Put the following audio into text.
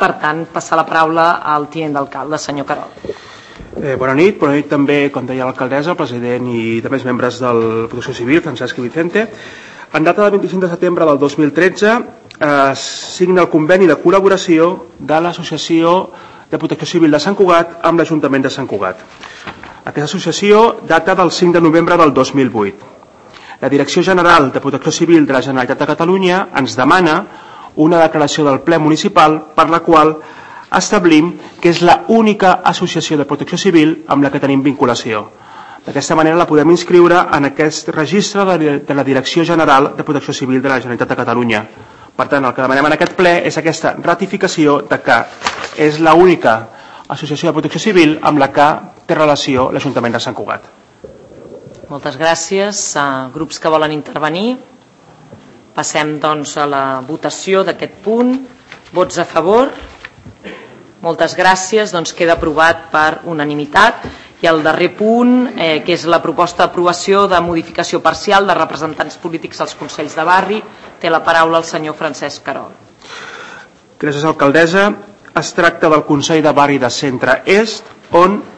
per tant, passar la paraula al tinent d'alcalde, senyor Querol. Bona nit també, com deia l'alcaldessa, el president i també els membres de la Protecció Civil, Francesc i Vicente. En data del 25 de setembre del 2013 es signa el conveni de col·laboració de l'Associació de Protecció Civil de Sant Cugat amb l'Ajuntament de Sant Cugat. Aquesta associació data del 5 de novembre del 2008. La Direcció General de Protecció Civil de la Generalitat de Catalunya ens demana una declaració del ple municipal per la qual establim que és l'única associació de protecció civil amb la que tenim vinculació. D'aquesta manera la podem inscriure en aquest registre de la Direcció General de Protecció Civil de la Generalitat de Catalunya. Per tant, el que demanem en aquest ple és aquesta ratificació de que és l'única associació de protecció civil amb la que té relació l'Ajuntament de Sant Cugat. Moltes gràcies. Grups que volen intervenir? Passem, doncs, a la votació d'aquest punt. Vots a favor? Moltes gràcies. Doncs queda aprovat per unanimitat. I el darrer punt, que és la proposta d'aprovació de modificació parcial de representants polítics als Consells de Barri. Té la paraula el senyor Francesc Querol. Gràcies, alcaldessa. Es tracta del Consell de Barri de Centre Est, on